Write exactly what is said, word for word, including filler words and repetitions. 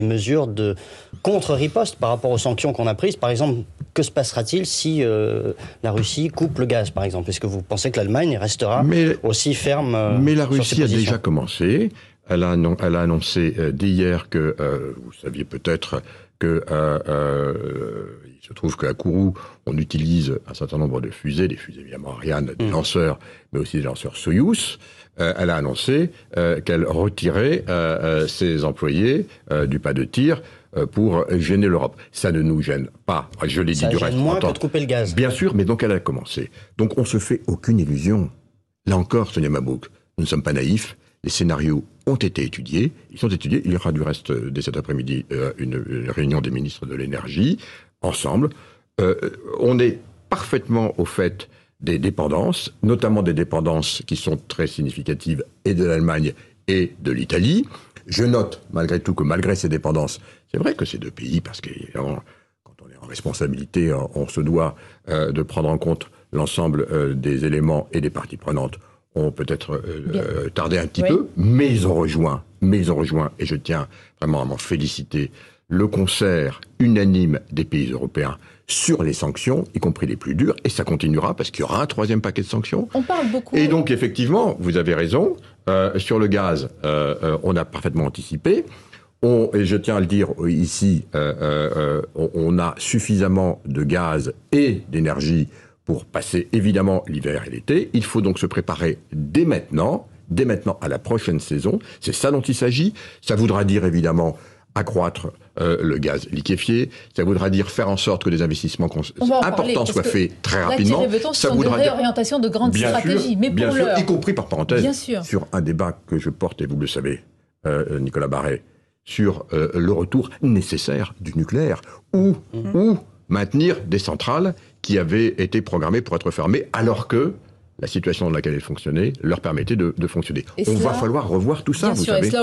mesures de contre-riposte par rapport aux sanctions qu'on a prises. Par exemple, que se passera-t-il si euh, la Russie coupe le gaz, par exemple? Est-ce que vous pensez que l'Allemagne restera mais, aussi ferme euh, Mais la sur Russie ses a positions? déjà commencé. Elle a, elle a annoncé euh, dès hier que, euh, vous saviez peut-être que euh, euh, il se trouve qu'à Kourou, on utilise un certain nombre de fusées, des fusées évidemment Ariane, des mmh. lanceurs, mais aussi des lanceurs Soyouz. Euh, elle a annoncé euh, qu'elle retirait euh, euh, ses employés euh, du pas de tir euh, pour gêner l'Europe. Ça ne nous gêne pas. Je l'ai dit du reste. Ça gêne moins que de couper le gaz. Bien sûr, mais donc elle a commencé. Donc on se fait aucune illusion. Là encore, Sonia Mabrouk, nous ne sommes pas naïfs. Les scénarios ont été étudiés. Ils sont étudiés. Il y aura du reste, dès cet après-midi, euh, une, une réunion des ministres de l'énergie, ensemble. Euh, on est parfaitement au fait des dépendances, notamment des dépendances qui sont très significatives et de l'Allemagne et de l'Italie. Je note, malgré tout, que malgré ces dépendances, c'est vrai que ces deux pays, parce que quand on est en responsabilité, on se doit euh, de prendre en compte l'ensemble euh, des éléments et des parties prenantes, ont peut-être euh, tardé un petit oui. peu, mais ils ont rejoint, mais ils ont rejoint, et je tiens vraiment à m'en féliciter, le concert unanime des pays européens sur les sanctions, y compris les plus dures, et ça continuera parce qu'il y aura un troisième paquet de sanctions. On parle beaucoup. Et donc, effectivement, vous avez raison, euh, sur le gaz, euh, euh, on a parfaitement anticipé. On, et je tiens à le dire ici, euh, euh, on, on a suffisamment de gaz et d'énergie pour passer évidemment l'hiver et l'été. Il faut donc se préparer dès maintenant, dès maintenant à la prochaine saison. C'est ça dont il s'agit. Ça voudra dire évidemment accroître euh, le gaz liquéfié. Ça voudra dire faire en sorte que des investissements cons- importants soient faits très rapidement. Là, ça voudra dire réorientation de grandes bien stratégies, sûr, mais bien pour sûr, l'heure, y compris par parenthèse, bien sûr. sur un débat que je porte et vous le savez, euh, Nicolas Barré, sur euh, le retour nécessaire du nucléaire ou mm-hmm. ou maintenir des centrales qui avaient été programmées pour être fermées, alors que la situation dans laquelle elles fonctionnaient leur permettait de, de fonctionner. Et On cela, va falloir revoir tout ça, vous savez.